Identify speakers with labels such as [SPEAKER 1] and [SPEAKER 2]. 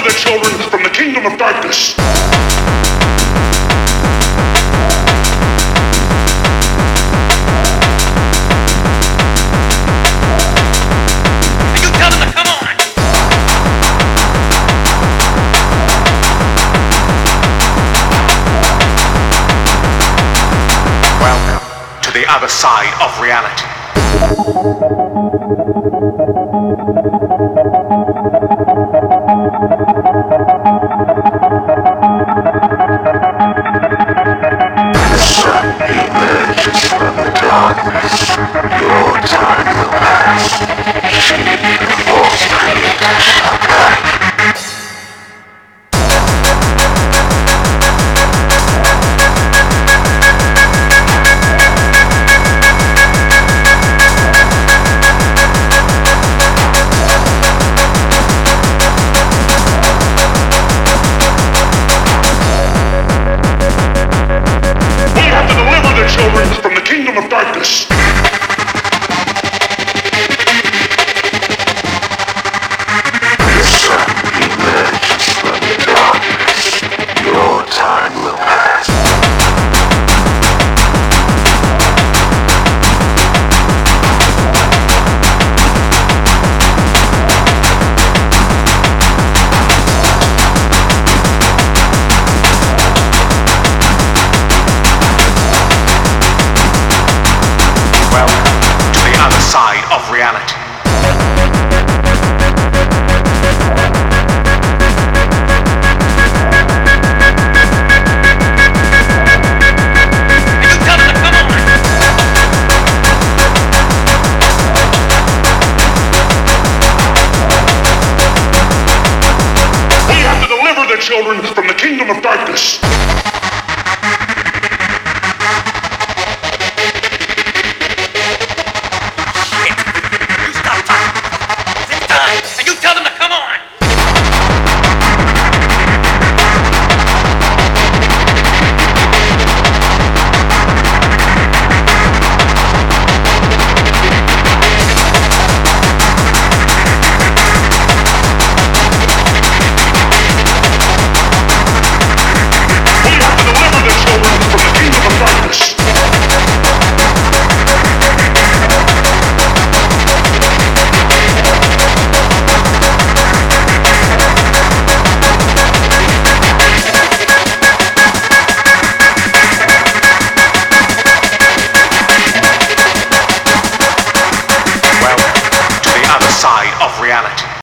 [SPEAKER 1] the children from the kingdom of darkness.
[SPEAKER 2] You tell them to come on.
[SPEAKER 3] Welcome to the other side of reality.
[SPEAKER 4] Emerges from the darkness, your time will pass. She, the false creator, shall die.
[SPEAKER 1] Children from the kingdom of darkness.
[SPEAKER 4] The sun emerges from the darkness. Your time will pass.
[SPEAKER 3] Side of reality.
[SPEAKER 2] You tell them to come on.
[SPEAKER 1] We have to deliver the children from the kingdom of darkness.